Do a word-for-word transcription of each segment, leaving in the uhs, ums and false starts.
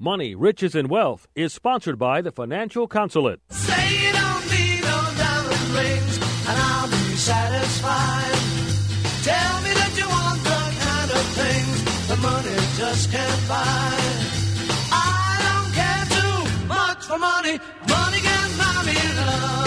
Money, Riches, and Wealth is sponsored by the Financial Consulate. Say you don't need no diamond rings, and I'll be satisfied. Tell me that you want the kind of things the money just can't buy. I don't care too much for money. Money can buy me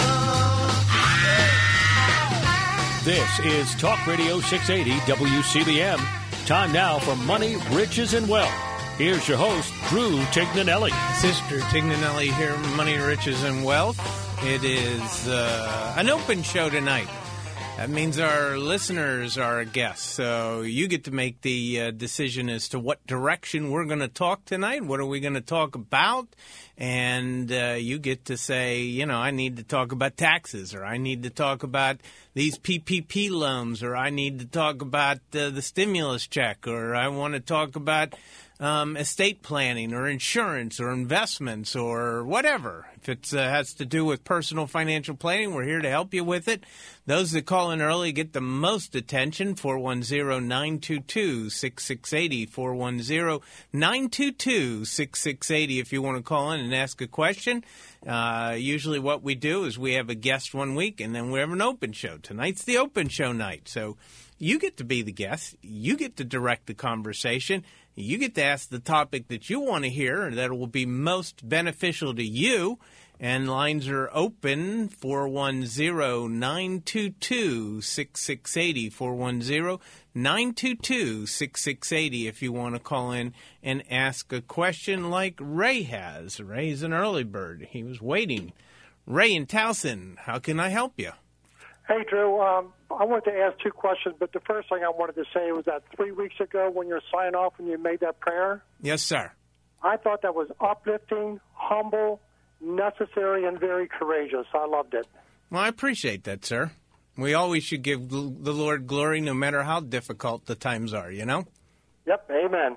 love. This is Talk Radio six eighty W C B M. Time now for Money, Riches, and Wealth. Here's your host, Drew Tignanelli. This is Drew Tignanelli here, Money, Riches, and Wealth. It is uh, an open show tonight. That means our listeners are guests, so you get to make the uh, decision as to what direction we're going to talk tonight. What are we going to talk about? And uh, you get to say, you know, I need to talk about taxes, or I need to talk about these P P P loans, or I need to talk about uh, the stimulus check, or I want to talk about Um, estate planning or insurance or investments or whatever. If it uh, has to do with personal financial planning, we're here to help you with it. Those that call in early get the most attention. four one zero, nine two two, six six eight zero, four one zero, nine two two, six six eight zero if you want to call in and ask a question. Uh, usually what we do is we have a guest one week and then we have an open show. Tonight's the open show night. So you get to be the guest. You get to direct the conversation. You get to ask the topic that you want to hear and that will be most beneficial to you. And lines are open, four one zero, nine two two, six six eight zero, four one zero, nine two two, six six eight zero if you want to call in and ask a question like Ray has. Ray's an early bird. He was waiting. Ray in Towson, how can I help you? Hey, Drew. Um, I wanted to ask two questions, but the first thing I wanted to say was that three weeks ago when you were signing off and you made that prayer. Yes, sir. I thought that was uplifting, humble, necessary, and very courageous. I loved it. Well, I appreciate that, sir. We always should give the Lord glory no matter how difficult the times are, you know? Yep, amen.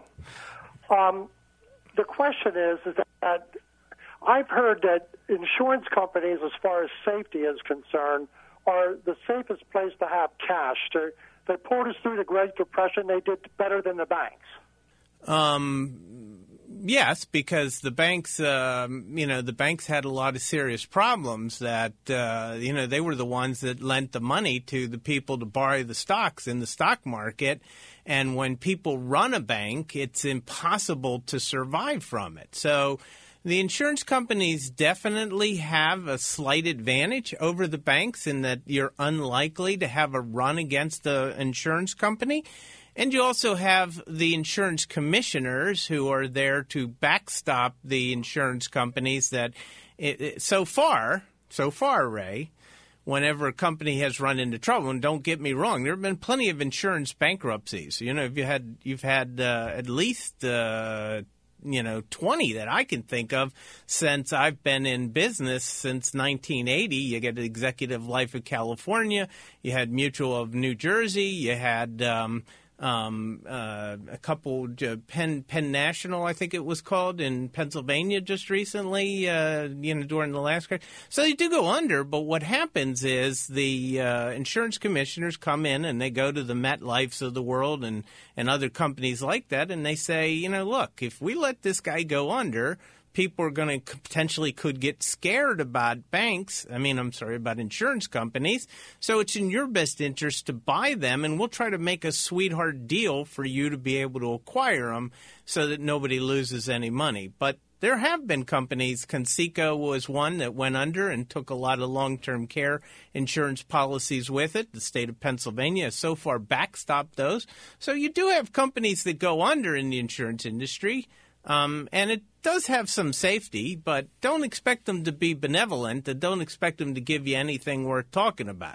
Um, the question is, is that I've heard that insurance companies, as far as safety is concerned, are the safest place to have cash. They're, they pulled us through the Great Depression. They did better than the banks. Um, yes, because the banks, um, you know, the banks had a lot of serious problems that, uh, you know, they were the ones that lent the money to the people to borrow the stocks in the stock market. And when people run a bank, it's impossible to survive from it. So the insurance companies definitely have a slight advantage over the banks in that you're unlikely to have a run against the insurance company. And you also have the insurance commissioners who are there to backstop the insurance companies that it, it, so far, so far, Ray, whenever a company has run into trouble, and don't get me wrong, there have been plenty of insurance bankruptcies. You know, if you had, you've had uh, at least uh, you know, twenty that I can think of since I've been in business since nineteen eighty. You get Executive Life of California. You had Mutual of New Jersey. You had um, um, uh, a couple, uh, Penn, Penn National, I think it was called, in Pennsylvania just recently, uh, you know, during the last crash. So they do go under, but what happens is the uh, insurance commissioners come in and they go to the MetLifes of the world and, and other companies like that, and they say, you know, look, if we let this guy go under, people are going to potentially could get scared about banks. I mean, I'm sorry, about insurance companies. So it's in your best interest to buy them, and we'll try to make a sweetheart deal for you to be able to acquire them so that nobody loses any money. But there have been companies. Conseco was one that went under and took a lot of long-term care insurance policies with it. The state of Pennsylvania has so far backstopped those. So you do have companies that go under in the insurance industry. Um, and it does have some safety, but don't expect them to be benevolent and don't expect them to give you anything worth talking about.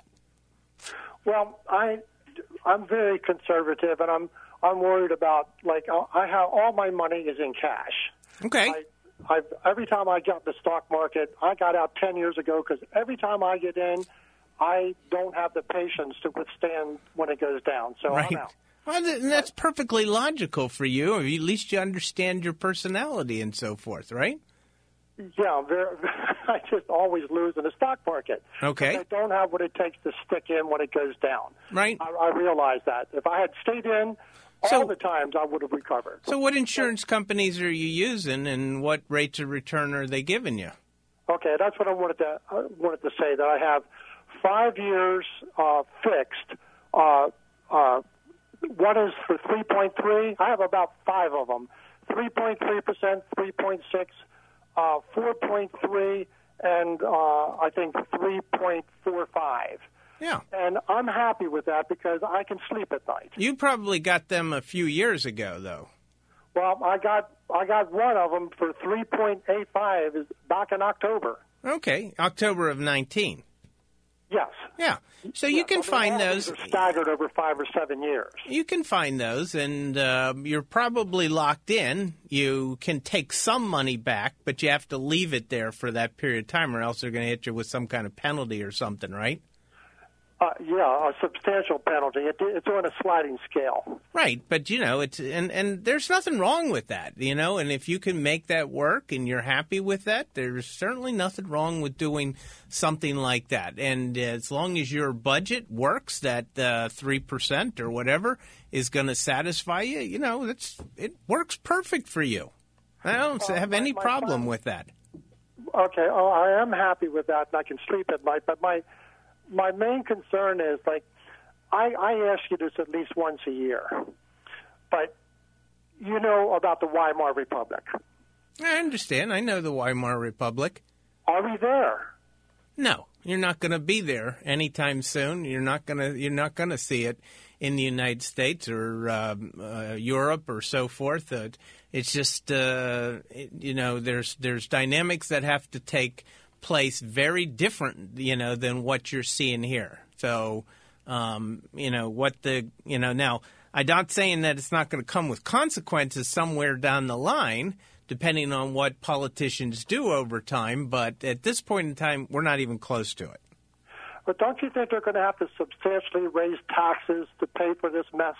Well, I, I'm very conservative, and I'm I'm worried about, like, I have all my money is in cash. Okay. I, I've, every time I get in the stock market, I got out ten years ago because every time I get in, I don't have the patience to withstand when it goes down, so right. I'm out. Well, that's perfectly logical for you. Or at least you understand your personality and so forth, right? Yeah, very, I just always lose in the stock market. Okay. I don't have what it takes to stick in when it goes down. Right. I, I realize that. If I had stayed in, So, all the times I would have recovered. So what insurance companies are you using, and what rates of return are they giving you? Okay, that's what I wanted to I wanted to say, that I have five years uh, fixed. Uh, uh, one is for three point three. I have about five of them. three point three percent, three point six, uh, four point three, and uh, I think three point four five. Yeah. And I'm happy with that because I can sleep at night. You probably got them a few years ago, though. Well, I got I got one of them for three point eight five is back in October. Okay, October of nineteen. Yes. Yeah. So you Yeah, can so find all those. these are staggered over five or seven years. You can find those, and uh, you're probably locked in. You can take some money back, but you have to leave it there for that period of time, or else they're going to hit you with some kind of penalty or something, right? Uh, yeah, a substantial penalty. It, it's on a sliding scale. Right, but you know, it's and, and there's nothing wrong with that, you know, and if you can make that work and you're happy with that, there's certainly nothing wrong with doing something like that. And as long as your budget works, that uh, three percent or whatever is going to satisfy you, you know, that's it works perfect for you. I don't uh, have any my, my problem final, with that. Okay, oh, I am happy with that, and I can sleep at night, but my My main concern is, like, I, I ask you this at least once a year, but you know about the Weimar Republic. I understand. I know the Weimar Republic. Are we there? No, you're not going to be there anytime soon. You're not going to. You're not going to see it in the United States or uh, uh, Europe or so forth. Uh, it's just, uh, it, you know, there's there's dynamics that have to take place very different, you know, than what you're seeing here. So, um, you know, what the, you know, now, I'm not saying that it's not going to come with consequences somewhere down the line, depending on what politicians do over time, but at this point in time, we're not even close to it. But don't you think they're going to have to substantially raise taxes to pay for this mess?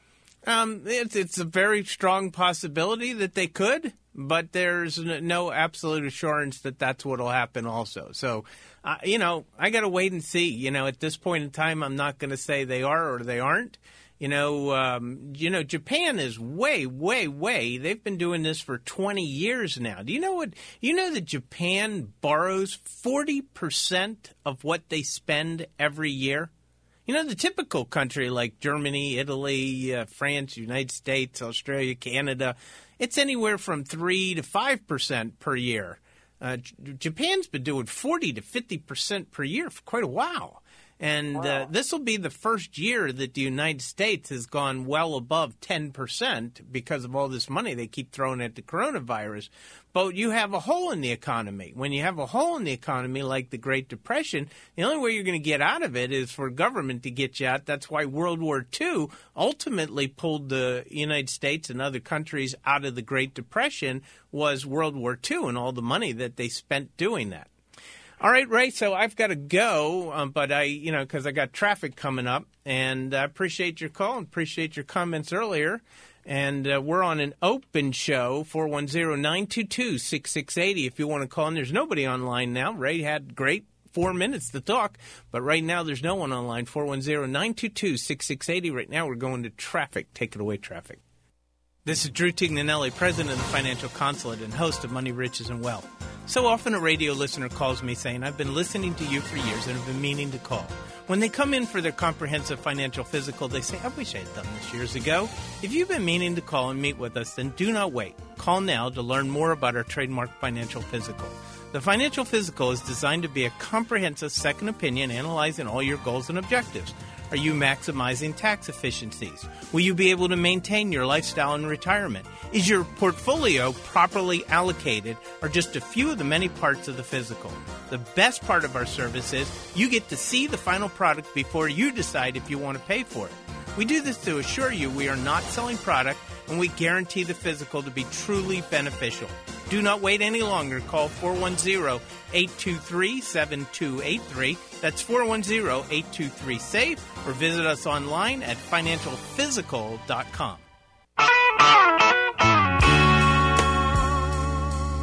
Um, it's, it's a very strong possibility that they could, but there's no absolute assurance that that's what will happen also. So, uh, you know, I got to wait and see. You know, at this point in time, I'm not going to say they are or they aren't. You know, um, you know, Japan is way, way, way. They've been doing this for twenty years now. Do you know what? You know that Japan borrows forty percent of what they spend every year? You know, the typical country like Germany, Italy, uh, France, United States, Australia, Canada, it's anywhere from three to five percent per year. Uh, J- Japan's been doing forty to fifty percent per year for quite a while. And wow. uh, this will be the first year that the United States has gone well above ten percent because of all this money they keep throwing at the coronavirus. But you have a hole in the economy. When you have a hole in the economy like the Great Depression, the only way you're going to get out of it is for government to get you out. That's why World War Two ultimately pulled the United States and other countries out of the Great Depression, was World War Two and all the money that they spent doing that. All right, Ray, so I've got to go, um, but I, you know, because I got traffic coming up, and I appreciate your call and appreciate your comments earlier. And uh, we're on an open show, four one zero, nine two two, six six eight zero if you want to call in. There's nobody online now. Ray had great four minutes to talk, but right now there's no one online, four one zero, nine two two, six six eight zero. Right now we're going to traffic. Take it away, traffic. This is Drew Tignanelli, president of the Financial Consulate and host of Money, Riches, and Wealth. So often a radio listener calls me saying, I've been listening to you for years and have been meaning to call. When they come in for their comprehensive financial physical, they say, I wish I had done this years ago. If you've been meaning to call and meet with us, then do not wait. Call now to learn more about our trademark financial physical. The financial physical is designed to be a comprehensive second opinion analyzing all your goals and objectives. Are you maximizing tax efficiencies? Will you be able to maintain your lifestyle in retirement? Is your portfolio properly allocated, or just a few of the many parts of the physical? The best part of our service is you get to see the final product before you decide if you want to pay for it. We do this to assure you we are not selling product, and we guarantee the physical to be truly beneficial. Do not wait any longer. Call four one zero, eight two three, seven two eight three. That's four one zero, eight two three, SAVE, or visit us online at financial physical dot com.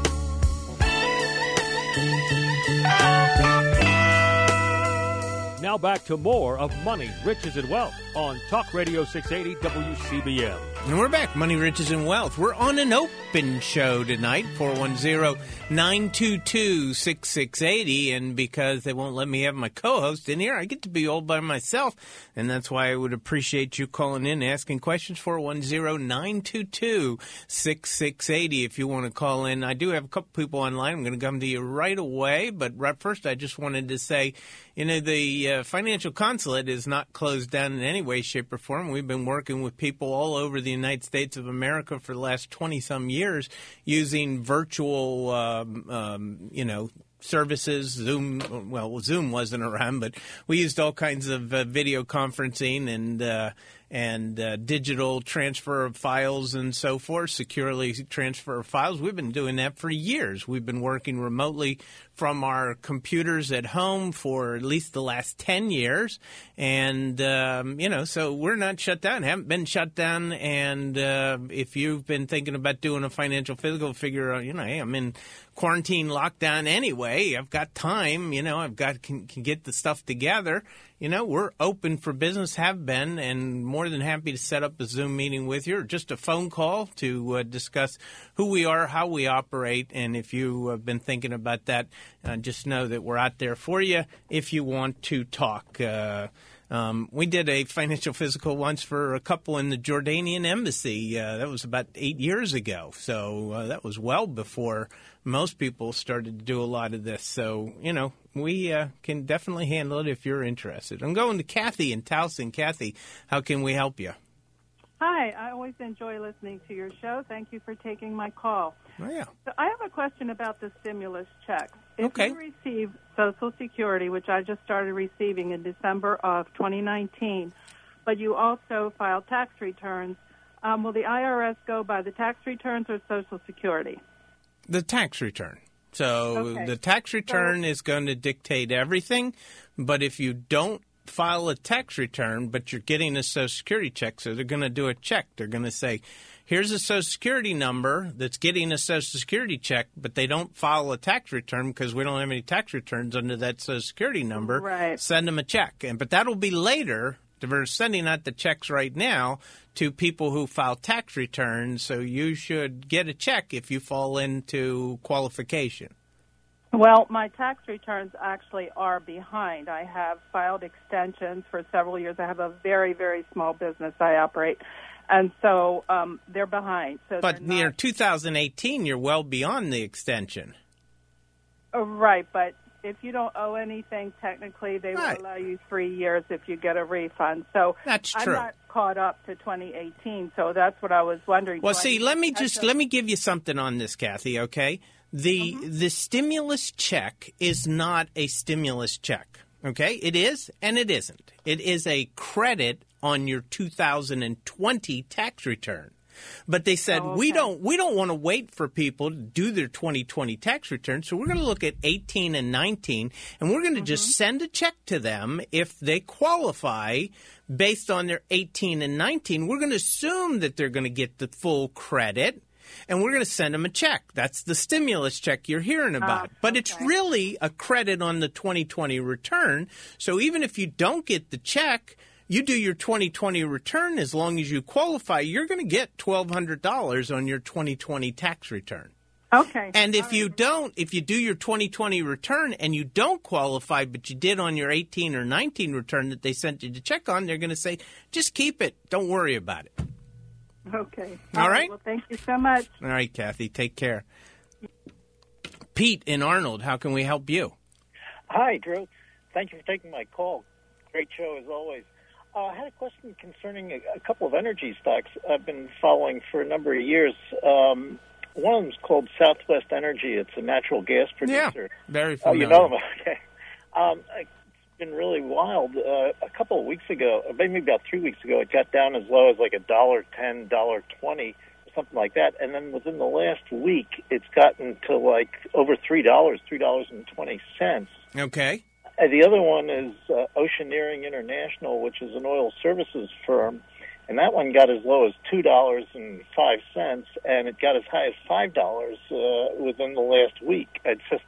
Now Now back to more of Money, Riches, and Wealth on Talk Radio six eighty W C B M. And we're back, Money, Riches, and Wealth. We're on an open show tonight, four one zero, nine two two, six six eight zero. And because they won't let me have my co-host in here, I get to be all by myself. And that's why I would appreciate you calling in, asking questions, four one zero, nine two two, six six eight zero. If you want to call in, I do have a couple people online. I'm going to come to you right away. But right first, I just wanted to say, you know, the uh, financial consulate is not closed down in any way, shape, or form. We've been working with people all over the United States of America for the last twenty-some years using virtual, um, um, you know, services. Zoom, well, Zoom wasn't around, but we used all kinds of uh, video conferencing and uh, and uh, digital transfer of files and so forth, securely transfer of files. We've been doing that for years. We've been working remotely from our computers at home for at least the last ten years. And, um, you know, so we're not shut down, haven't been shut down. And uh, if you've been thinking about doing a financial physical, figure, you know, hey, I'm in quarantine lockdown anyway. I've got time, you know, I've got can, can get the stuff together. You know, we're open for business, have been, and more than happy to set up a Zoom meeting with you or just a phone call to uh, discuss who we are, how we operate. And if you have been thinking about that, uh, just know that we're out there for you if you want to talk. Uh, um, we did a financial physical once for a couple in the Jordanian embassy. Uh, that was about eight years ago. So uh, that was well before most people started to do a lot of this. So, you know, we uh, can definitely handle it if you're interested. I'm going to Kathy in Towson. Kathy, how can we help you? Hi, I always enjoy listening to your show. Thank you for taking my call. Oh, yeah. So I have a question about the stimulus checks. If Okay. you receive Social Security, which I just started receiving in December of twenty nineteen, but you also file tax returns, um, will the I R S go by the tax returns or Social Security? The tax return. So Okay. the tax return So- is going to dictate everything, but if you don't file a tax return, but you're getting a Social Security check, so they're going to do a check. They're going to say, here's a Social Security number that's getting a Social Security check, but they don't file a tax return because we don't have any tax returns under that Social Security number. Right. Send them a check. And But that'll be later. We're sending out the checks right now to people who file tax returns, so you should get a check if you fall into qualification. Well, my tax returns actually are behind. I have filed extensions for several years. I have a very, very small business I operate, and so um, they're behind. So But they're not- near two thousand eighteen, you're well beyond the extension. Oh, right, but if you don't owe anything, technically they Right. will allow you three years if you get a refund. So That's I'm true. not caught up to twenty eighteen, so that's what I was wondering. Well, Do I see, need let to me catch just up? let me give you something on this, Kathy. Okay, the Mm-hmm. the stimulus check is not a stimulus check. Okay, it is and it isn't. It is a credit on your two thousand twenty tax return. But they said Oh, we okay. don't we don't want to wait for people to do their twenty twenty tax return, so we're going to look at eighteen and nineteen, and we're going to just send a check to them if they qualify based on their eighteen and nineteen. We're going to assume that they're going to get the full credit, and we're going to send them a check. That's the stimulus check you're hearing about. but it's okay. really a credit on the twenty twenty return. So even if you don't get the check, you do your twenty twenty return, as long as you qualify, you're going to get twelve hundred dollars on your twenty twenty tax return. Okay. And if All you right. don't, if you do your twenty twenty return and you don't qualify, but you did on your eighteen or nineteen return that they sent you to check on, they're going to say, just keep it. Don't worry about it. Okay. All right. Well, thank you so much. All right, Kathy, take care. Pete in Arnold, how can we help you? Hi, Drew. Thank you for taking my call. Great show, as always. Uh, I had a question concerning a, a couple of energy stocks I've been following for a number of years. Um, one of them is called Southwest Energy. It's a natural gas Yeah, producer. very Oh, familiar. you know them? Okay. Um, it's been really wild. Uh, a couple of weeks ago, maybe about three weeks ago, it got down as low as like a dollar ten, dollar twenty, or something like that. And then within the last week, it's gotten to like over three dollars, three dollars and twenty cents. Okay. Uh, the other one is uh, Oceaneering International, which is an oil services firm, and that one got as low as two dollars and five cents, and it got as high as five dollars uh, within the last week. It's just,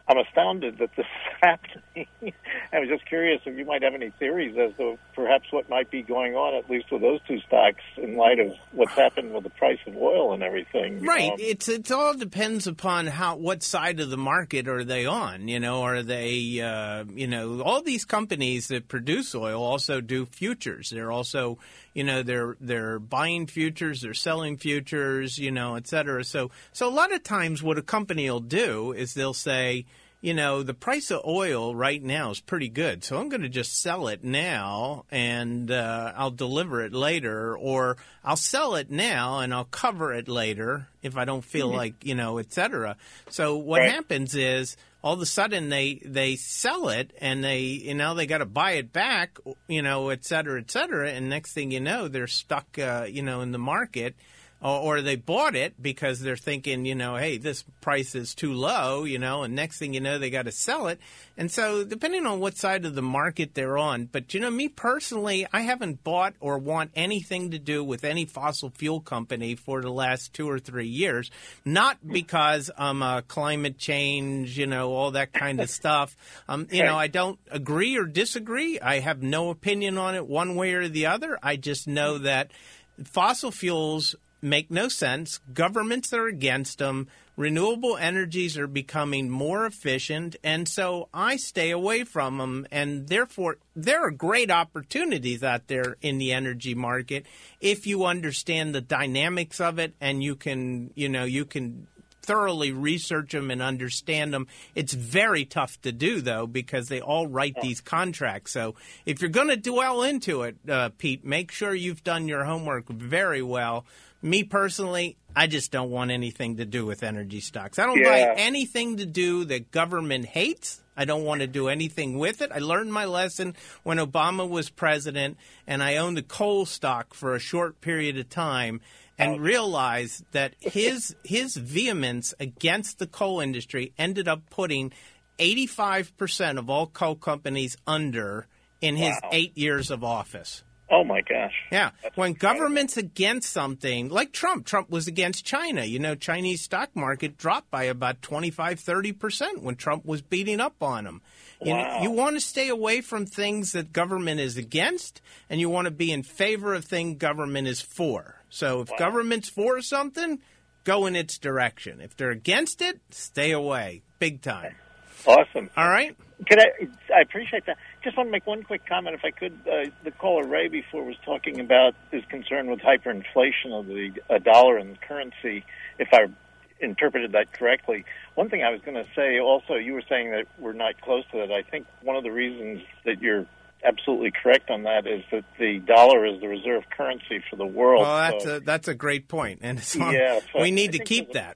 I'm astounded that this is happening. I was just curious if you might have any theories as to perhaps what might be going on, at least with those two stocks, in light of what's happened with the price of oil and everything. Right. Um, it's it all depends upon how what side of the market are they on. You know, are they uh, you know all these companies that produce oil also do futures. They're also you know they're they're buying futures, they're selling futures, you know, et cetera. So so a lot of times what a company will do is they'll say, you know, the price of oil right now is pretty good, so I'm going to just sell it now and uh, I'll deliver it later, or I'll sell it now and I'll cover it later if I don't feel mm-hmm. like, you know, et cetera. So what right. happens is all of a sudden they, they sell it and they, you know, they got to buy it back, you know, et cetera, et cetera, and next thing you know, they're stuck, uh, you know, in the market. Or, or they bought it because they're thinking, you know, hey, this price is too low, you know, and next thing you know, they got to sell it. And so depending on what side of the market they're on. But, you know, me personally, I haven't bought or want anything to do with any fossil fuel company for the last two or three years, not because I'm a climate change, you know, all that kind of stuff. Um, you know, I don't agree or disagree. I have no opinion on it one way or the other. I just know that fossil fuels make no sense. Governments are against them. Renewable energies are becoming more efficient, and so I stay away from them. And therefore, there are great opportunities out there in the energy market if you understand the dynamics of it, and you can, you know, you can thoroughly research them and understand them. It's very tough to do, though, because they all write these contracts. So if you're going to dwell into it, uh, Pete, make sure you've done your homework very well. Me personally, I just don't want anything to do with energy stocks. I don't yeah. buy anything to do that government hates. I don't want to do anything with it. I learned my lesson when Obama was president, and I owned a coal stock for a short period of time and oh. realized that his his vehemence against the coal industry ended up putting eighty-five percent of all coal companies under in his wow. eight years of office. Oh, my gosh. Yeah. That's when incredible. Government's against something, like Trump, Trump was against China. You know, Chinese stock market dropped by about twenty-five, thirty percent when Trump was beating up on them. You, wow. know, you want to stay away from things that government is against, and you want to be in favor of things government is for. So if wow. government's for something, go in its direction. If they're against it, stay away. Big time. Awesome. All right? Could I, I appreciate that. Just want to make one quick comment, if I could. Uh, the caller Ray before was talking about his concern with hyperinflation of the uh, dollar and currency, if I interpreted that correctly. One thing I was going to say also, you were saying that we're not close to that. I think one of the reasons that you're absolutely correct on that is that the dollar is the reserve currency for the world. Well, that's, so, a, that's a great point. And it's long, yeah, so we need I to keep that.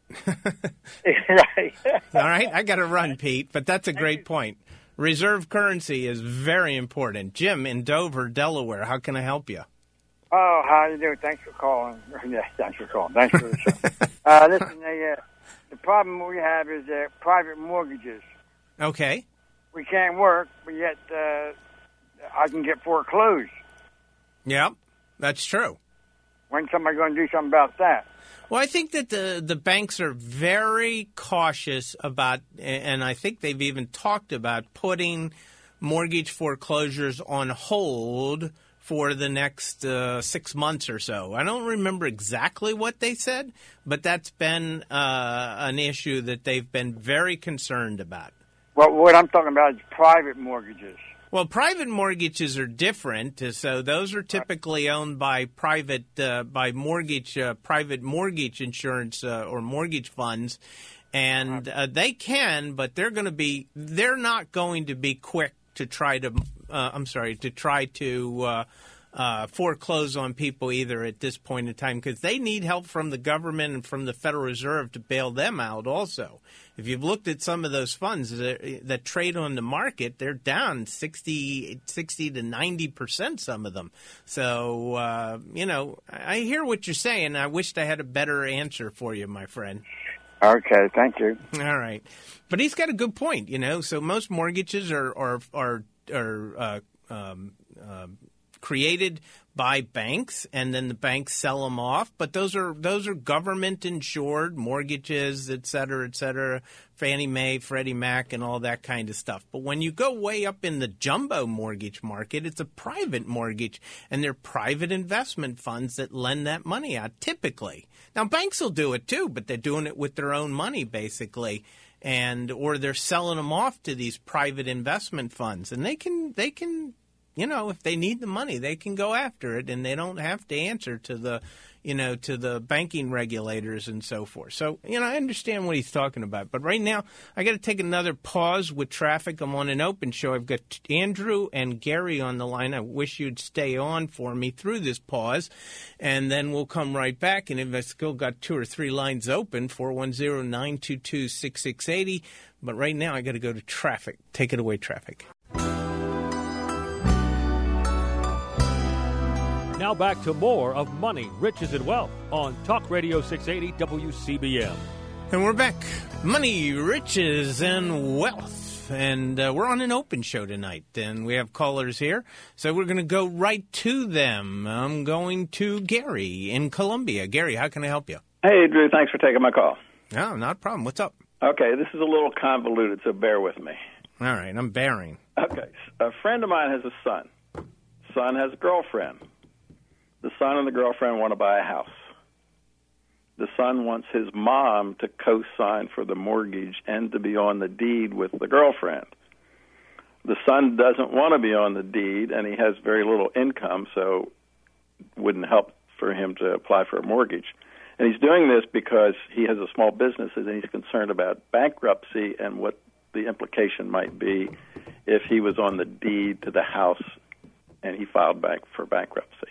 Right. All right? I got to run, Pete, but that's a great point. Reserve currency is very important. Jim in Dover, Delaware, how can I help you? Oh, how you doing? Thanks for calling. Yes, thanks for calling. Thanks for the show. uh, listen, the, uh, the problem we have is uh, private mortgages. Okay. We can't work, but yet uh, I can get foreclosed. Yep, that's true. When's somebody going to do something about that? Well, I think that the, the banks are very cautious about, and I think they've even talked about putting mortgage foreclosures on hold for the next uh, six months or so. I don't remember exactly what they said, but that's been uh, an issue that they've been very concerned about. Well, what I'm talking about is private mortgages. Well, private mortgages are different, so those are typically owned by private, uh, by mortgage, uh, private mortgage insurance uh, or mortgage funds, and uh, they can, but they're going to be, they're not going to be quick to try to, uh, I'm sorry, to try to uh, uh, foreclose on people either at this point in time, because they need help from the government and from the Federal Reserve to bail them out also. If you've looked at some of those funds that, that trade on the market, they're down sixty, sixty to ninety percent, some of them. So, uh, you know, I hear what you're saying. I wished I had a better answer for you, my friend. Okay, thank you. All right. But he's got a good point, you know. So most mortgages are, are, are, are uh, um, uh, created by banks, and then the banks sell them off. But those are those are government-insured mortgages, et cetera, et cetera, Fannie Mae, Freddie Mac, and all that kind of stuff. But when you go way up in the jumbo mortgage market, it's a private mortgage, and they're private investment funds that lend that money out, typically. Now, banks will do it too, but they're doing it with their own money, basically. And or they're selling them off to these private investment funds, and they can they can, you know, if they need the money, they can go after it, and they don't have to answer to the, you know, to the banking regulators and so forth. So, you know, I understand what he's talking about, but right now I got to take another pause with traffic. I'm on an open show. I've got Andrew and Gary on the line. I wish you'd stay on for me through this pause, and then we'll come right back. And if I still got two or three lines open, four one zero, nine two two, six six eight zero. But right now I got to go to traffic. Take it away, traffic. Now back to more of Money, Riches, and Wealth on Talk Radio six eighty W C B M. And we're back. Money, Riches, and Wealth. And uh, we're on an open show tonight, and we have callers here. So we're going to go right to them. I'm going to Gary in Columbia. Gary, how can I help you? Hey, Drew. Thanks for taking my call. No, not a problem. What's up? Okay, this is a little convoluted, so bear with me. All right, I'm bearing. Okay, a friend of mine has a son. Son has a girlfriend. The son and the girlfriend want to buy a house. The son wants his mom to co-sign for the mortgage and to be on the deed with the girlfriend. The son doesn't want to be on the deed, and he has very little income, so it wouldn't help for him to apply for a mortgage. And he's doing this because he has a small business, and he's concerned about bankruptcy and what the implication might be if he was on the deed to the house and he filed back for bankruptcy.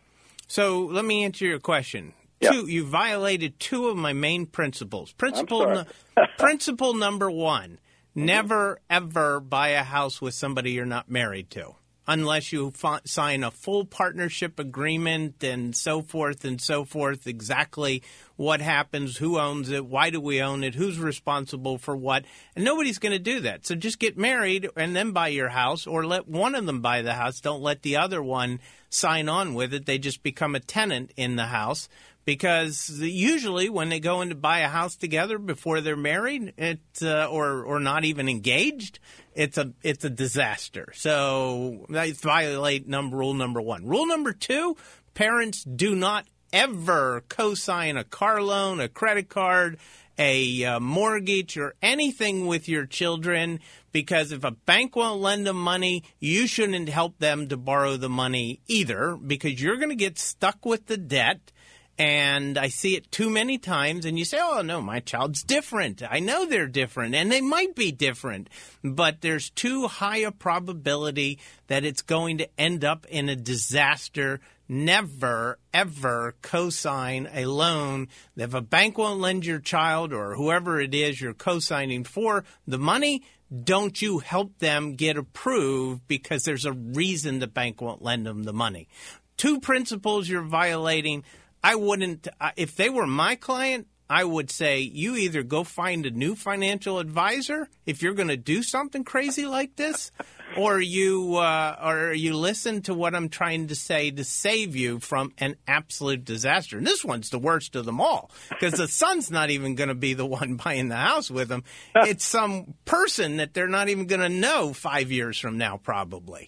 So let me answer your question. Yeah. Two, you violated two of my main principles. Principle, I'm no, sorry. principle number one, never, ever buy a house with somebody you're not married to, unless you f- sign a full partnership agreement and so forth and so forth, exactly what happens, who owns it, why do we own it, who's responsible for what, and nobody's going to do that. So just get married and then buy your house, or let one of them buy the house. Don't let the other one sign on with it. They just become a tenant in the house, because usually when they go in to buy a house together before they're married, it uh, or or not even engaged, it's a it's a disaster. So they violate number rule number one. Rule number two: parents do not ever co-sign a car loan, a credit card, a uh, mortgage, or anything with your children, because if a bank won't lend them money, you shouldn't help them to borrow the money either, because you're going to get stuck with the debt. And I see it too many times, and you say, oh, no, my child's different. I know they're different, and they might be different, but there's too high a probability that it's going to end up in a disaster. Never, ever co-sign a loan. If a bank won't lend your child or whoever it is you're co-signing for the money, don't you help them get approved, because there's a reason the bank won't lend them the money. Two principles you're violating. I wouldn't, if they were my client, I would say you either go find a new financial advisor if you're going to do something crazy like this, or you uh, or you listen to what I'm trying to say to save you from an absolute disaster. And this one's the worst of them all, because the son's not even going to be the one buying the house with them. It's some person that they're not even going to know five years from now, probably.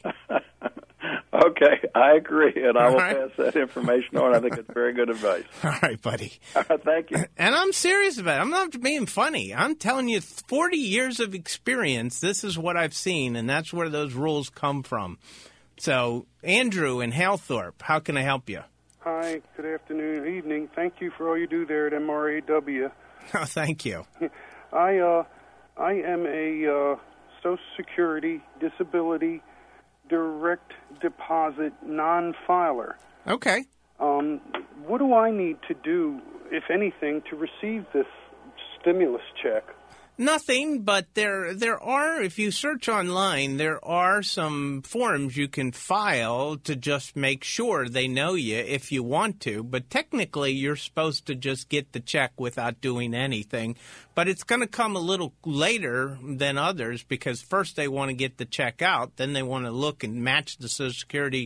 Okay, I agree, and I All will right. pass that information on. I think it's very good advice. All right, buddy. All right, thank you. And I'm serious about it. I'm not being funny. I'm telling you, forty years of experience, this is what I've seen, and that's where those rules come from. So, Andrew in Halethorpe, how can I help you? Hi, good afternoon, evening. Thank you for all you do there at M R A W. Oh, thank you. I uh, I am a uh, Social Security disability direct deposit non-filer. Okay. Um, what do I need to do, if anything, to receive this stimulus check? Nothing, but there there are, if you search online, there are some forms you can file to just make sure they know you if you want to. But technically, you're supposed to just get the check without doing anything. But it's going to come a little later than others, because first they want to get the check out, then they want to look and match the Social Security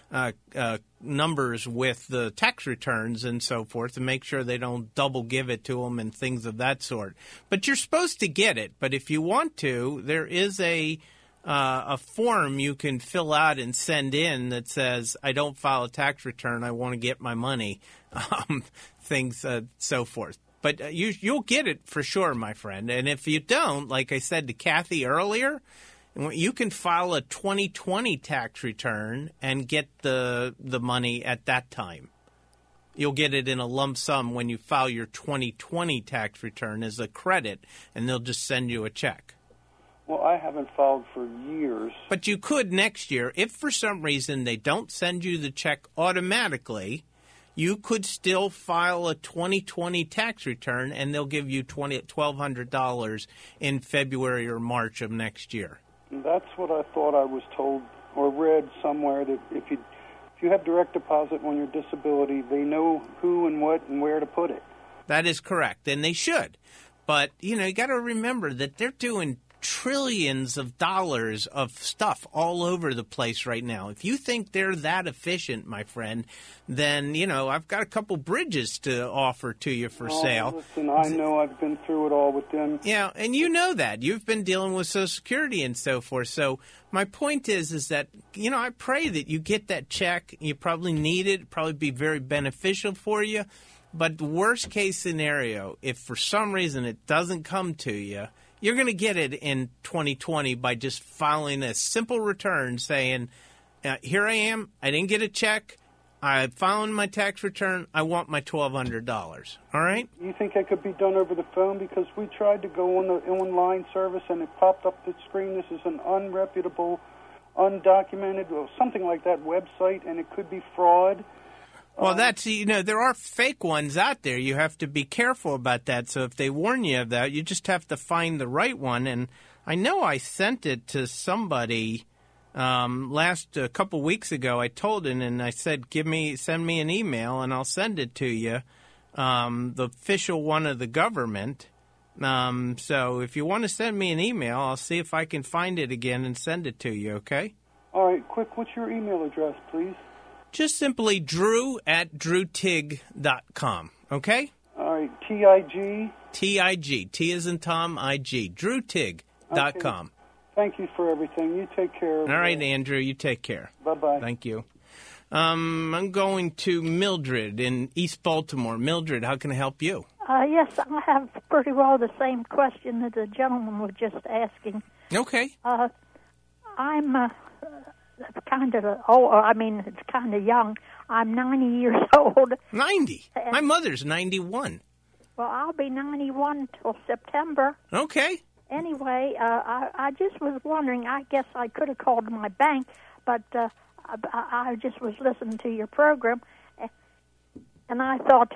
uh, uh, numbers with the tax returns and so forth to make sure they don't double give it to them and things of that sort. But you're supposed to get it. But if you want to, there is a uh, a form you can fill out and send in that says, I don't file a tax return, I want to get my money, um, things uh, so forth. But uh, you, you'll get it for sure, my friend. And if you don't, like I said to Kathy earlier, you can file a twenty twenty tax return and get the the money at that time. You'll get it in a lump sum when you file your twenty twenty tax return as a credit, and they'll just send you a check. Well, I haven't filed for years. But you could next year. If for some reason they don't send you the check automatically, you could still file a twenty twenty tax return, and they'll give you twelve hundred dollars in February or March of next year. That's what I thought I was told or read somewhere, that if you if you have direct deposit on your disability, they know who and what and where to put it. That is correct, and they should. But, you know, you got to remember that they're doing trillions of dollars of stuff all over the place right now. If you think they're that efficient, my friend, then, you know, I've got a couple bridges to offer to you for oh, sale. Listen, I know I've been through it all with them. Yeah, and you know that. You've been dealing with Social Security and so forth. So my point is, is that, you know, I pray that you get that check. You probably need it. It'd probably be very beneficial for you. But the worst case scenario, if for some reason it doesn't come to you, you're going to get it in twenty twenty by just filing a simple return saying, uh, here I am, I didn't get a check, I filed my tax return, I want my twelve hundred dollars. All right? You think it could be done over the phone? Because we tried to go on the online service and it popped up the screen, this is an unreputable, undocumented, or something like that website, and it could be fraud. Well, that's, you know, there are fake ones out there. You have to be careful about that. So if they warn you of that, you just have to find the right one. And I know I sent it to somebody um, last a couple weeks ago. I told him, and I said, "Give me, send me an email, and I'll send it to you." Um, the official one of the government. Um, so if you want to send me an email, I'll see if I can find it again and send it to you. Okay? All right, quick. What's your email address, please? Just simply drew at drew tig dot com, okay? All right, T I G? T I G, T as in Tom, I G, drew tig dot com. Okay. Thank you for everything. You take care. All right, Andrew, you take care. Bye-bye. Thank you. Um, I'm going to Mildred in East Baltimore. Mildred, how can I help you? Uh, yes, I have pretty well the same question that the gentleman was just asking. Okay. Uh, I'm... Uh, kind of old. I mean, it's kind of young. I'm ninety years old. ninety? My mother's ninety-one. Well, I'll be ninety-one till September. Okay. Anyway, uh, I, I just was wondering, I guess I could have called my bank, but uh, I, I just was listening to your program, and I thought,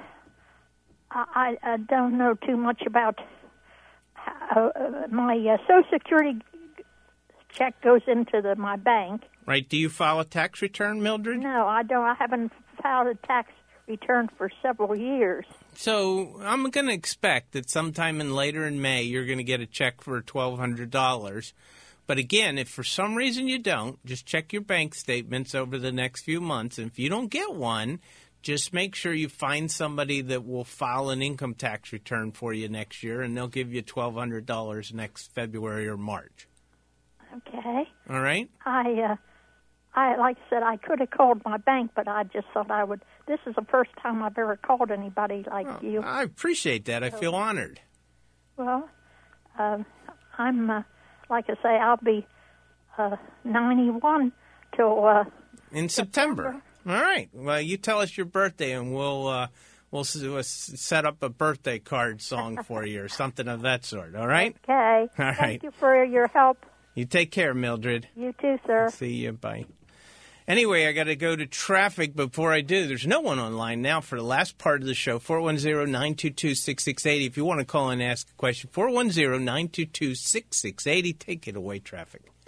I, I don't know too much about uh, my uh, Social Security check goes into the, my bank. Right. Do you file a tax return, Mildred? No, I don't. I haven't filed a tax return for several years. So I'm going to expect that sometime in later in May you're going to get a check for twelve hundred dollars. But again, if for some reason you don't, just check your bank statements over the next few months. And if you don't get one, just make sure you find somebody that will file an income tax return for you next year, and they'll give you twelve hundred dollars next February or March. Okay. All right. I, uh, I like I said, I could have called my bank, but I just thought I would. This is the first time I've ever called anybody like oh, you. I appreciate that. I so, feel honored. Well, uh, I'm, uh, like I say, I'll be uh, ninety-one till uh, in September. September. All right. Well, you tell us your birthday, and we'll uh, we'll set up a birthday card song for you or something of that sort. All right. Okay. All right. Thank you for your help. You take care, Mildred. You too, sir. See you. Bye. Anyway, I got to go to traffic. Before I do, there's no one online now for the last part of the show. four one zero, nine two two, six six eight zero. If you want to call and ask a question, four one zero, nine two two, six six eight zero. Take it away, traffic.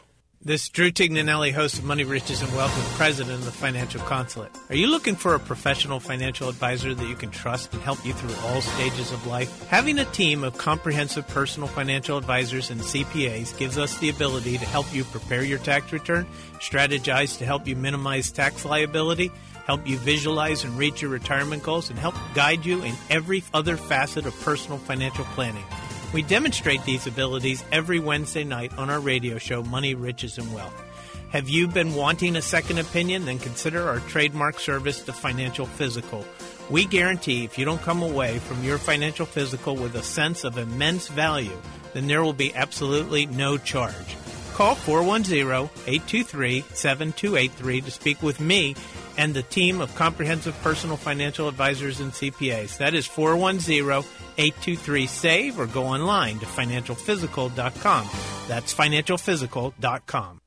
This is Drew Tignanelli, host of Money, Riches, and Wealth, and president of the Financial Consulate. Are you looking for a professional financial advisor that you can trust and help you through all stages of life? Having a team of comprehensive personal financial advisors and C P As gives us the ability to help you prepare your tax return, strategize to help you minimize tax liability, help you visualize and reach your retirement goals, and help guide you in every other facet of personal financial planning. We demonstrate these abilities every Wednesday night on our radio show, Money, Riches, and Wealth. Have you been wanting a second opinion? Then consider our trademark service, the Financial Physical. We guarantee if you don't come away from your financial physical with a sense of immense value, then there will be absolutely no charge. Call four one zero, eight two three, seven two eight three to speak with me and the team of comprehensive personal financial advisors and C P As. That is four one zero, eight two three, SAVE, or go online to financial physical dot com. That's financial physical dot com.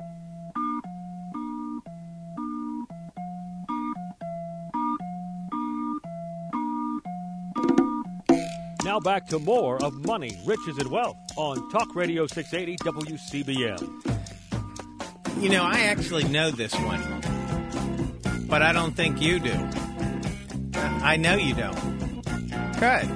Now back to more of Money, Riches, and Wealth on Talk Radio six eighty W C B M. You know, I actually know this one, but I don't think you do. I know you don't. Good.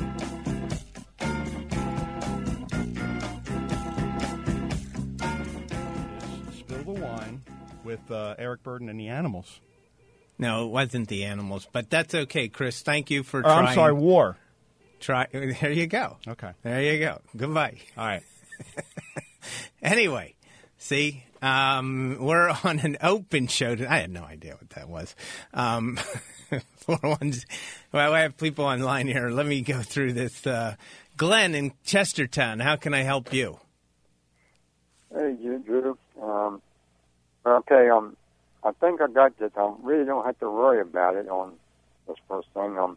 Spill the Wine with uh, Eric Burden and the Animals. No, it wasn't the Animals, but that's okay, Chris. Thank you for Oh, trying. I'm sorry, War. Try. There you go. Okay. There you go. Goodbye. All right. Anyway, see, um, we're on an open show. To, I had no idea what that was. Um, for ones, well, I have people online here. Let me go through this. Uh, Glenn in Chestertown, how can I help you? Hey, Drew. Um, okay, um, I think I got this. I really don't have to worry about it on this first thing. Um,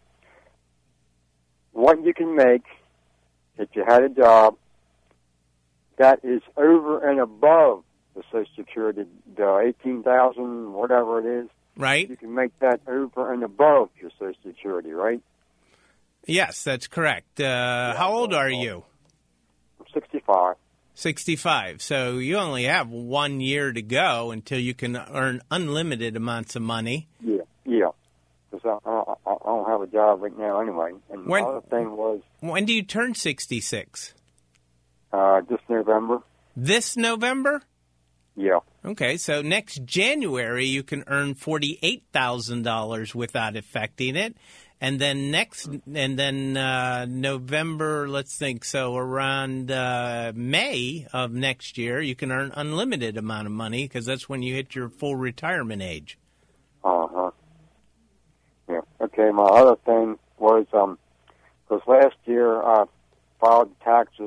what you can make if you had a job that is over and above the Social Security, the eighteen thousand, whatever it is. Right. You can make that over and above your Social Security, right? Yes, that's correct. Uh, yeah, how old are you? I'm sixty-five. sixty-five. So you only have one year to go until you can earn unlimited amounts of money. Yeah, yeah. Because I, I, I don't have a job right now anyway. And when, the other thing was... When do you turn sixty-six? Uh, this November. This November? Yeah. Okay, so next January you can earn forty-eight thousand dollars without affecting it. And then next, and then uh, November, let's think, so around uh, May of next year, you can earn unlimited amount of money because that's when you hit your full retirement age. Uh-huh. Yeah. Okay, my other thing was, um, because last year I filed taxes,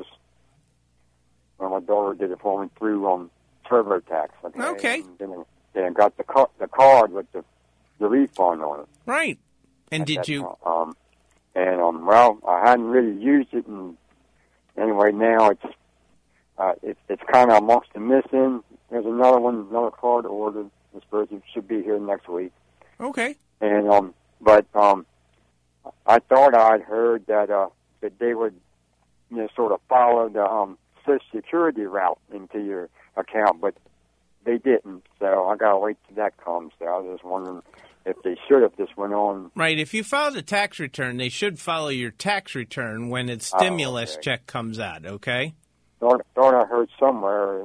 well, my daughter did it for me through um, TurboTax. Okay. Okay. And then, then got the, ca- the card with the, the refund on it. Right. And did that, you? Um, and um, well, I hadn't really used it, and anyway, now it's uh, it, it's kind of amongst the missing. There's another one, another card ordered. I suppose it should be here next week. Okay. And um, but um, I thought I'd heard that uh that they would, you know, sort of follow the um Social Security route into your account, but they didn't. So I gotta wait till that comes. So I was just wondering if they should have just went on. Right. If you filed a tax return, they should follow your tax return when its stimulus oh, okay. check comes out, okay? Thought, thought I heard somewhere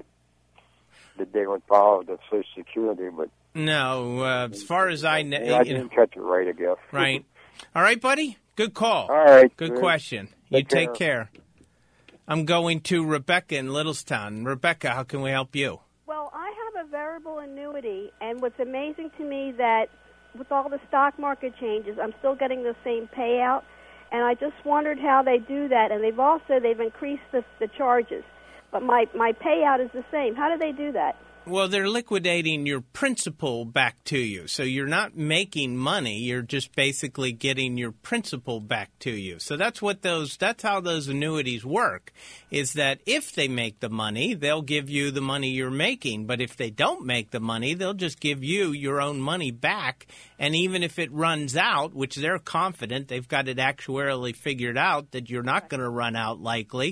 that they would follow the Social Security, but... No, uh, as far as I know... I didn't catch it right, I guess. Right. All right, buddy? Good call. All right. Good good. question. Take you take care. care. I'm going to Rebecca in Littlestown. Rebecca, how can we help you? Well, I have a variable annuity, and what's amazing to me that with all the stock market changes, I'm still getting the same payout, and I just wondered how they do that. And they've also they've increased the, the charges, but my, my payout is the same. How do they do that? Well, they're liquidating your principal back to you. So you're not making money. You're just basically getting your principal back to you. So that's what those, that's how those annuities work, is that if they make the money, they'll give you the money you're making. But if they don't make the money, they'll just give you your own money back. And even if it runs out, which they're confident, they've got it actuarially figured out that you're not going to run out likely,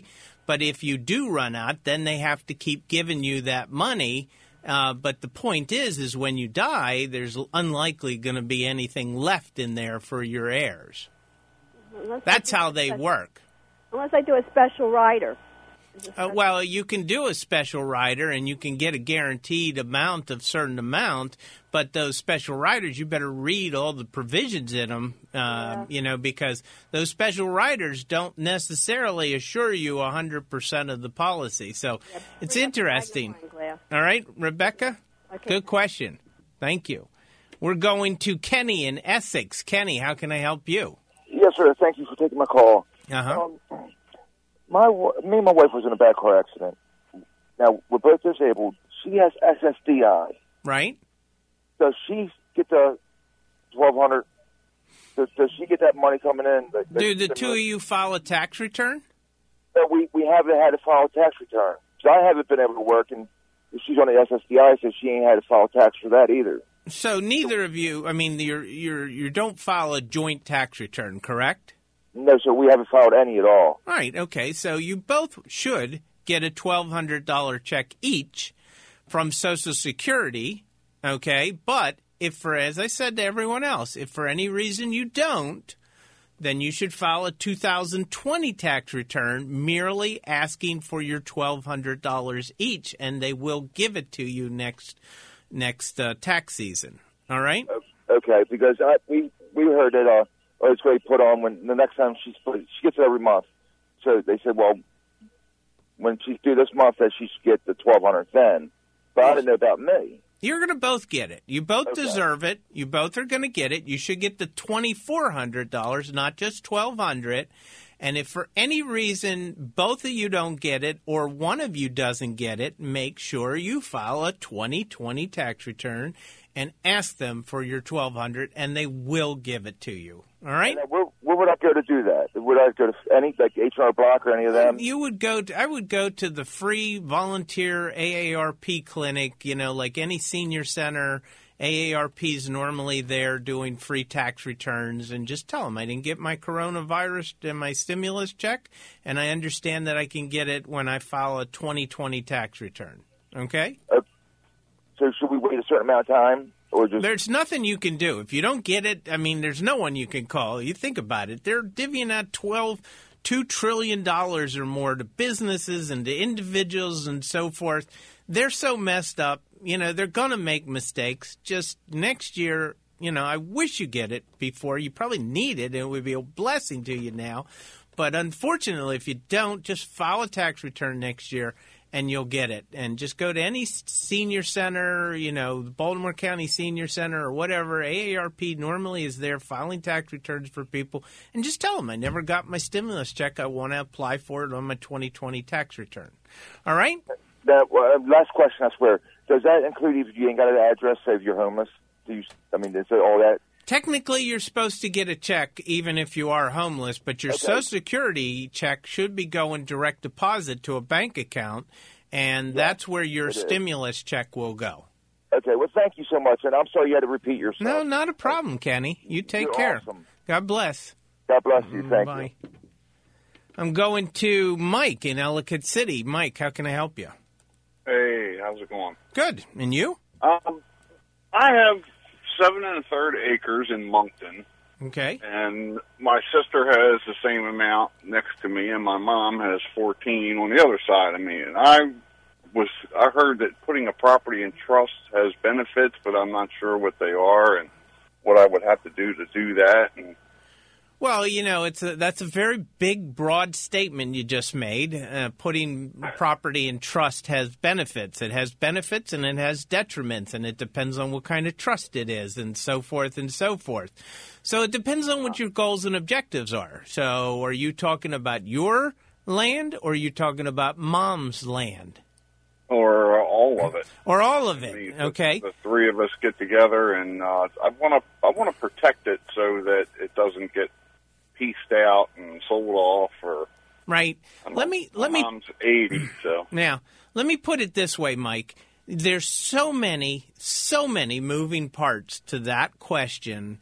But if you do run out, then they have to keep giving you that money. Uh, but the point is, is when you die, there's unlikely going to be anything left in there for your heirs. Unless That's I do how a they special- work. Unless I do a special rider. Uh, well, you can do a special rider, and you can get a guaranteed amount of certain amount. But those special riders, you better read all the provisions in them, uh, yeah. you know, because those special riders don't necessarily assure you one hundred percent of the policy. So yep. it's interesting. All right, Rebecca? Okay. Good question. Thank you. We're going to Kenny in Essex. Kenny, how can I help you? Yes, sir. Thank you for taking my call. Uh-huh. Um, my me and my wife was in a bad car accident. Now, we're both disabled. She has S S D I. Right. Does she get the twelve hundred? Does, does she get that money coming in? Like, Do the two of you file a tax return? No, we, we haven't had to file a tax return. So I haven't been able to work, and she's on the S S D I, so she ain't had to file tax for that either. So neither of you, I mean, you're, you're, you don't file a joint tax return, correct? No, sir, we haven't filed any at all. All right, okay. So you both should get a twelve hundred dollars check each from Social Security, okay? But if for, as I said to everyone else, if for any reason you don't, then you should file a two thousand twenty tax return merely asking for your twelve hundred dollars each, and they will give it to you next next uh, tax season. All right? Okay, because I, we we heard that uh, oh, it's going to be put on when the next time she's she gets it every month. So they said, well, when she's due this month, that she should get the twelve hundred then. But I didn't know about me. You're going to both get it. You both okay. deserve it. You both are going to get it. You should get the twenty-four hundred dollars, not just twelve hundred dollars. And if for any reason both of you don't get it or one of you doesn't get it, make sure you file a twenty twenty tax return and ask them for your twelve hundred dollars, and they will give it to you. All right? And where, where would I go to do that? Would I go to any, like H and R Block or any of them? You would go to, I would go to the free volunteer A A R P clinic, you know, like any senior center. A A R P is normally there doing free tax returns, and just tell them I didn't get my coronavirus and my stimulus check, and I understand that I can get it when I file a twenty twenty tax return. Okay? Uh, so should we wait a certain amount of time? Or just... There's nothing you can do. If you don't get it, I mean, there's no one you can call. You think about it. They're divvying out twelve, two trillion dollars or more to businesses and to individuals and so forth. They're so messed up. You know, they're going to make mistakes. Just next year, you know, I wish you get it before. You probably need it, and it would be a blessing to you now. But unfortunately, if you don't, just file a tax return next year, and you'll get it. And just go to any senior center, you know, the Baltimore County Senior Center or whatever. A A R P normally is there filing tax returns for people. And just tell them, I never got my stimulus check. I want to apply for it on my twenty twenty tax return. All right? That, uh, last question, I swear. Does that include if you ain't got an address, say if you're homeless? Do you, I mean, is it all that? Technically, you're supposed to get a check even if you are homeless, but your okay. Social Security check should be going direct deposit to a bank account, and yeah, that's where your stimulus is. check will go. Okay, well, thank you so much, and I'm sorry you had to repeat yourself. No, not a problem, Kenny. You take you're care. Awesome. God bless. God bless you. Thank Bye. you. I'm going to Mike in Ellicott City. Mike, how can I help you? Hey, how's it going? Good. And you? Um, I have seven and a third acres in Moncton. Okay. And my sister has the same amount next to me, and my mom has fourteen on the other side of me. And I was, I heard that putting a property in trust has benefits, but I'm not sure what they are and what I would have to do to do that. And Well, you know, it's a, that's a very big, broad statement you just made. Uh, putting property in trust has benefits. It has benefits and it has detriments, and it depends on what kind of trust it is and so forth and so forth. So it depends on what your goals and objectives are. So are you talking about your land or are you talking about mom's land? Or all of it. Or all of it, I mean, okay. The, the three of us get together, and uh, I want to I want to protect it so that it doesn't get pieced out and sold off, or right. Let me let me. Mom's eighty, so now let me put it this way, Mike. There's so many, so many moving parts to that question.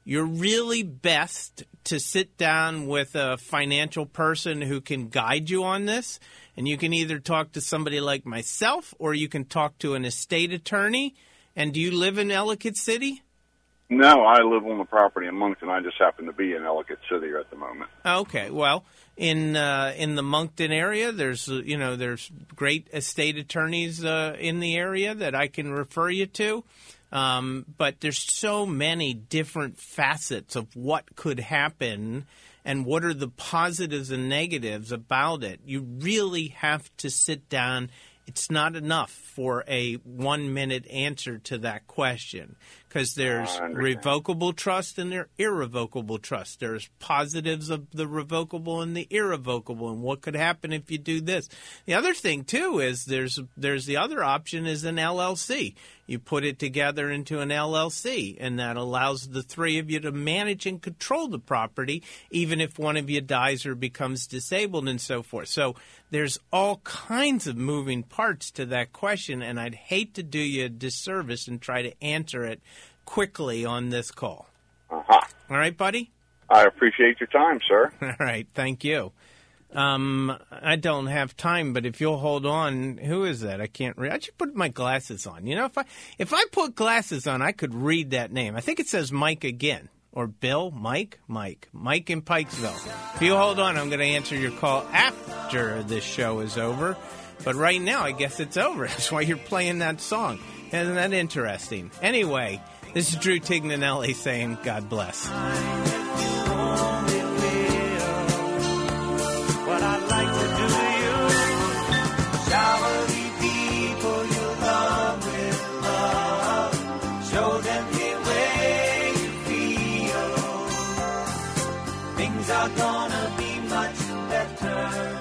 you're really best to sit down with a financial person who can guide you on this. And you can either talk to somebody like myself or you can talk to an estate attorney. And do you live in Ellicott City? No, I live on the property in Moncton. I just happen to be in Ellicott City at the moment. Okay, well, in uh, in the Moncton area, there's uh, you know there's great estate attorneys uh, in the area that I can refer you to. Um, but there's so many different facets of what could happen and what are the positives and negatives about it. You really have to sit down. It's not enough for a one-minute answer to that question because there's revocable trust and there's irrevocable trust. There's positives of the revocable and the irrevocable and what could happen if you do this. The other thing, too, is there's there's the other option is an L L C. You put it together into an L L C, and that allows the three of you to manage and control the property, even if one of you dies or becomes disabled and so forth. So there's all kinds of moving parts to that question, and I'd hate to do you a disservice and try to answer it quickly on this call. Uh-huh. All right, buddy? I appreciate your time, sir. All right, thank you. Um, I don't have time, but if you'll hold on, who is that? I can't read. I should put my glasses on. You know, if I if I put glasses on, I could read that name. I think it says Mike again. Or Bill, Mike, Mike, Mike in Pikesville. If you hold on, I'm going to answer your call after this show is over. But right now, I guess it's over. That's why you're playing that song. Isn't that interesting? Anyway, this is Drew Tignanelli saying God bless. What I'd like to do to you, shower the people you love with love, show them the way you feel, things are gonna be much better.